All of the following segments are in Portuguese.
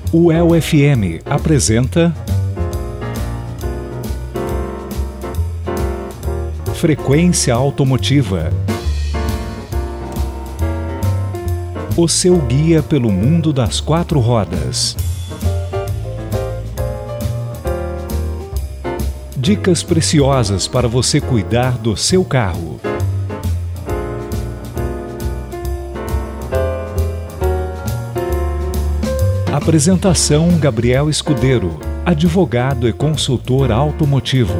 O UEL-FM apresenta Frequência Automotiva. O seu guia pelo mundo das quatro rodas. Dicas preciosas para você cuidar do seu carro. Apresentação: Gabriel Escudeiro, advogado e consultor automotivo.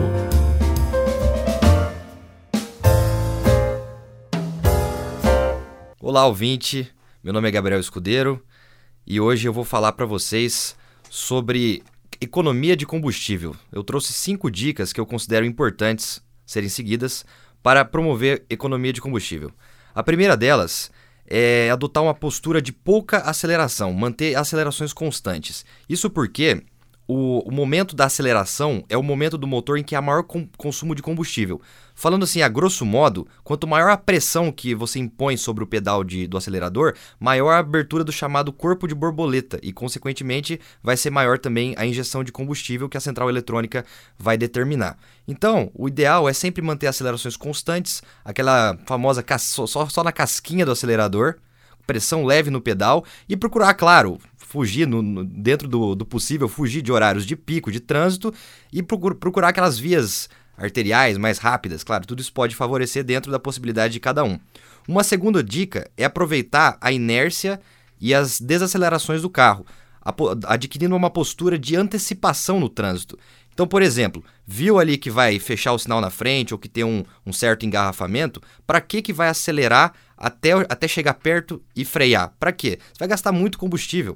Olá, ouvinte. Meu nome é Gabriel Escudeiro e hoje eu vou falar para vocês sobre economia de combustível. Eu trouxe 5 dicas que eu considero importantes serem seguidas para promover economia de combustível. A primeira delas é adotar uma postura de pouca aceleração, manter acelerações constantes. Isso porque o momento da aceleração é o momento do motor em que há maior consumo de combustível. Falando assim, a grosso modo, quanto maior a pressão que você impõe sobre o pedal do acelerador, maior a abertura do chamado corpo de borboleta e, consequentemente, vai ser maior também a injeção de combustível que a central eletrônica vai determinar. Então, o ideal é sempre manter acelerações constantes, aquela famosa só na casquinha do acelerador, pressão leve no pedal e procurar, claro, fugir dentro do possível, fugir de horários de pico, de trânsito e procurar aquelas vias arteriais mais rápidas. Claro, tudo isso pode favorecer dentro da possibilidade de cada um. Uma segunda dica é aproveitar a inércia e as desacelerações do carro, adquirindo uma postura de antecipação no trânsito. Então, por exemplo, viu ali que vai fechar o sinal na frente ou que tem um certo engarrafamento, para que vai acelerar até chegar perto e frear? Para quê? Você vai gastar muito combustível.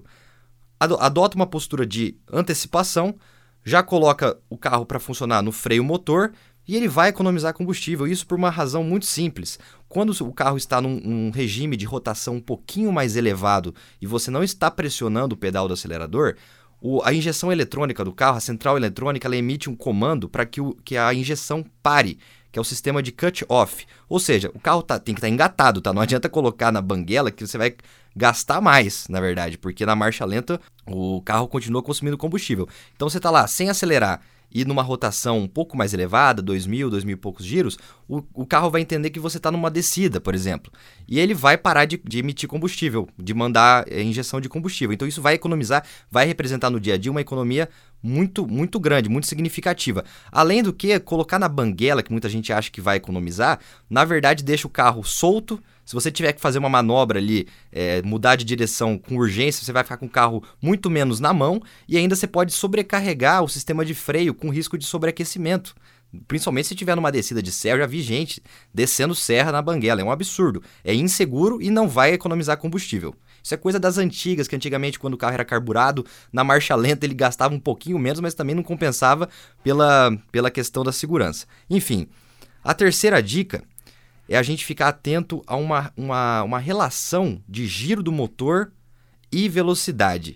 Adota uma postura de antecipação, já coloca o carro para funcionar no freio motor e ele vai economizar combustível. Isso por uma razão muito simples. Quando o carro está num regime de rotação um pouquinho mais elevado e você não está pressionando o pedal do acelerador, a injeção eletrônica do carro, a central eletrônica, ela emite um comando para que a injeção pare, que é o sistema de cut-off. Ou seja, o carro tem que estar engatado, tá? Não adianta colocar na banguela que você vai gastar mais, na verdade, porque na marcha lenta o carro continua consumindo combustível. Então você está lá sem acelerar e numa rotação um pouco mais elevada, 2.000 e poucos giros, o carro vai entender que você está numa descida, por exemplo. E ele vai parar de emitir combustível, de mandar injeção de combustível. Então isso vai economizar, vai representar no dia a dia uma economia muito, muito grande, muito significativa. Além do que, colocar na banguela, que muita gente acha que vai economizar, na verdade deixa o carro solto. Se você tiver que fazer uma manobra ali, mudar de direção com urgência, você vai ficar com o carro muito menos na mão e ainda você pode sobrecarregar o sistema de freio com risco de sobreaquecimento. Principalmente se estiver numa descida de serra, eu já vi gente descendo serra na banguela, é um absurdo. É inseguro e não vai economizar combustível. Isso é coisa das antigas, que antigamente quando o carro era carburado, na marcha lenta ele gastava um pouquinho menos, mas também não compensava pela questão da segurança. Enfim, a terceira dica é a gente ficar atento a uma relação de giro do motor e velocidade.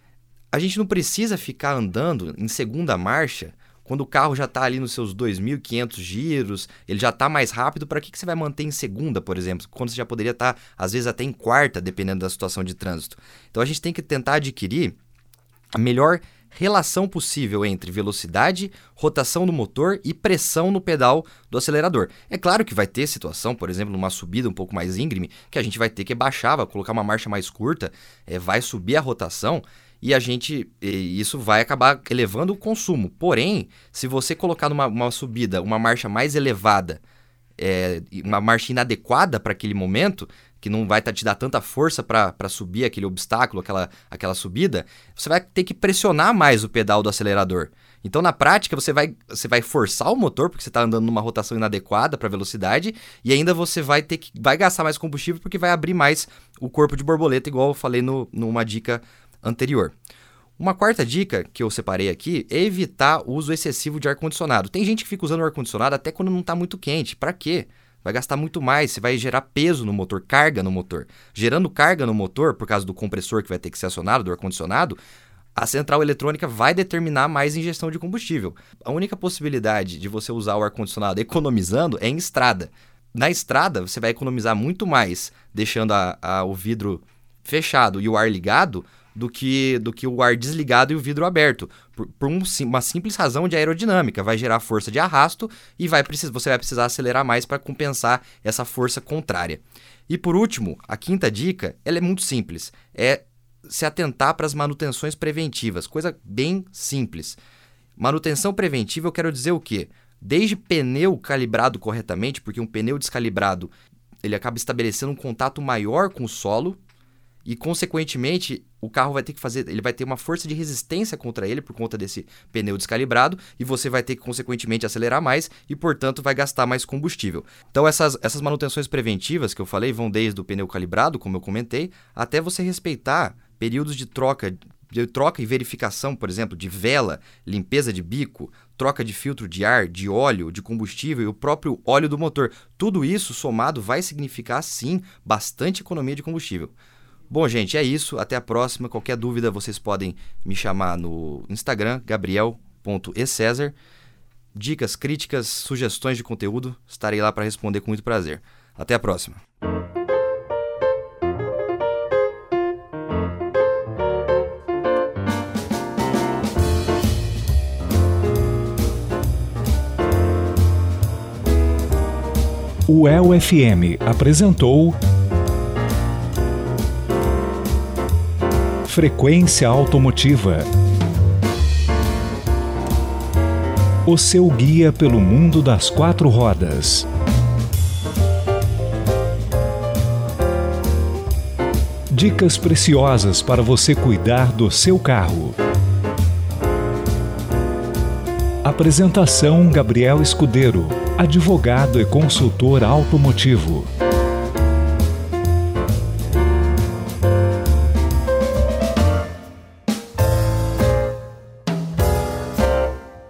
A gente não precisa ficar andando em segunda marcha quando o carro já está ali nos seus 2.500 giros, ele já está mais rápido. Para que você vai manter em segunda, por exemplo, quando você já poderia estar, às vezes, até em quarta, dependendo da situação de trânsito? Então a gente tem que tentar adquirir a melhor relação possível entre velocidade, rotação do motor e pressão no pedal do acelerador. É claro que vai ter situação, por exemplo, numa subida um pouco mais íngreme, que a gente vai ter que baixar, vai colocar uma marcha mais curta, vai subir a rotação e isso vai acabar elevando o consumo. Porém, se você colocar numa subida uma marcha mais elevada, uma marcha inadequada para aquele momento, que não vai te dar tanta força para subir aquele obstáculo, aquela subida, você vai ter que pressionar mais o pedal do acelerador. Então, na prática, você vai forçar o motor, porque você está andando numa rotação inadequada para a velocidade, e ainda você vai gastar mais combustível, porque vai abrir mais o corpo de borboleta, igual eu falei numa dica anterior. Uma quarta dica que eu separei aqui é evitar o uso excessivo de ar-condicionado. Tem gente que fica usando o ar-condicionado até quando não está muito quente. Para quê? Vai gastar muito mais, você vai gerar peso no motor, carga no motor. Gerando carga no motor, por causa do compressor que vai ter que ser acionado, do ar-condicionado, a central eletrônica vai determinar mais injeção de combustível. A única possibilidade de você usar o ar-condicionado economizando é em estrada. Na estrada, você vai economizar muito mais deixando o vidro fechado e o ar ligado do que o ar desligado e o vidro aberto, por uma simples razão de aerodinâmica. Vai gerar força de arrasto e você vai precisar acelerar mais para compensar essa força contrária. E por último, a quinta dica, ela é muito simples, é se atentar para as manutenções preventivas, coisa bem simples. Manutenção preventiva eu quero dizer o quê? Desde pneu calibrado corretamente, porque um pneu descalibrado ele acaba estabelecendo um contato maior com o solo e, consequentemente, o carro ele vai ter uma força de resistência contra ele por conta desse pneu descalibrado e você vai ter que, consequentemente, acelerar mais e, portanto, vai gastar mais combustível. Então, essas manutenções preventivas que eu falei vão desde o pneu calibrado, como eu comentei, até você respeitar períodos de troca e verificação, por exemplo, de vela, limpeza de bico, troca de filtro de ar, de óleo, de combustível e o próprio óleo do motor. Tudo isso somado vai significar, sim, bastante economia de combustível. Bom, gente, é isso. Até a próxima. Qualquer dúvida, vocês podem me chamar no Instagram, gabriel.ecesar. Dicas, críticas, sugestões de conteúdo, estarei lá para responder com muito prazer. Até a próxima. O EL-FM apresentou Frequência Automotiva. O seu guia pelo mundo das quatro rodas. Dicas preciosas para você cuidar do seu carro. Apresentação: Gabriel Escudeiro, advogado e consultor automotivo.